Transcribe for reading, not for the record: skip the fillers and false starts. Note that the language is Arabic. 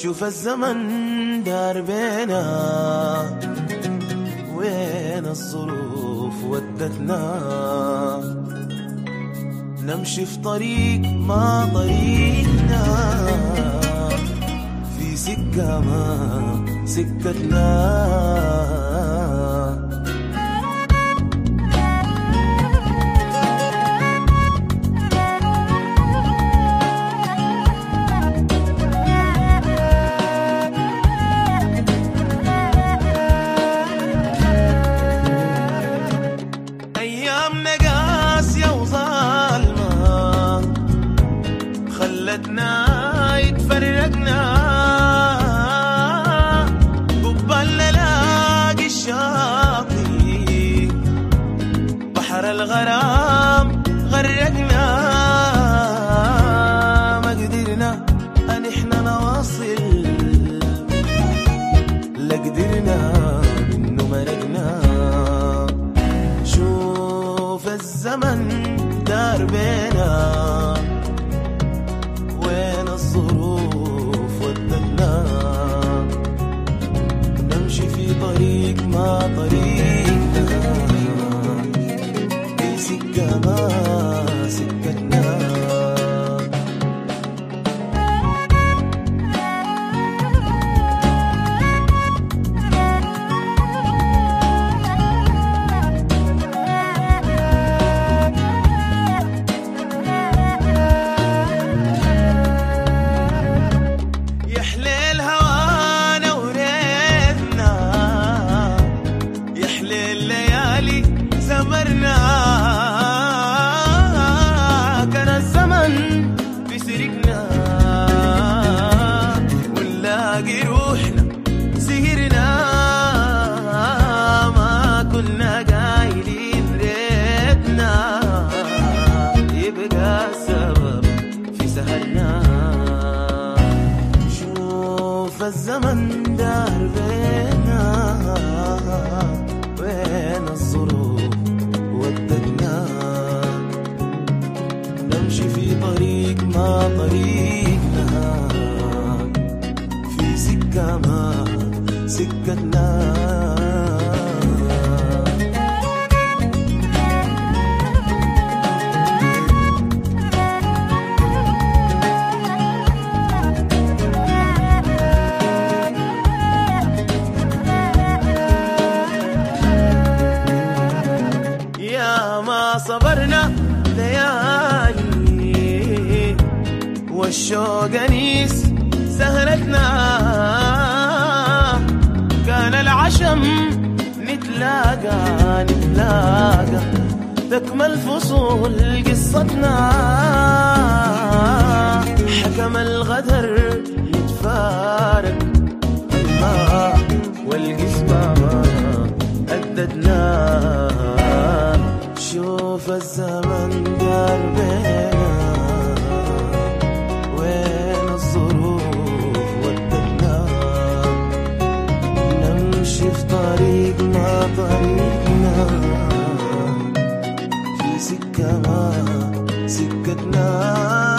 شوف الزمن دار بينا، وين الظروف ودتنا، نمشي في طريق ما طريقنا، في سكة ما سكتنا. خلتنا يتفرقنا، قبلنا نلاقي الشاطئ، بحر الغرام غرقنا، ما قدرنا ان احنا نواصل، لا قدرنا منه مرقنا. شوف الزمن دار بينا، وين الظروف ودتنا، نمشي في طريق ما طريقنا، في سكة ما سكتنا. كان الزمن بيسرقنا، ونلاقي روحنا سهرنا، ما كنا قايلين ريتنا يبقى السبب في سهرنا. شوف الزمن دار بينا، وين الظروف ودتنا، نمشي في طريق ما طريقنا، في سكة ما سكتنا. ما صبرنا ليالي، والشوق أنيس سهرتنا، كان العشم نتلاقى تكمل فصول قصتنا، حكم الغدر نتفارق، الله والقسمة أددنا. شوف الزمن دار بينا، وين الظروف ودتنا، نمشي في طريق ما طريقنا، في سكة ما سكتنا.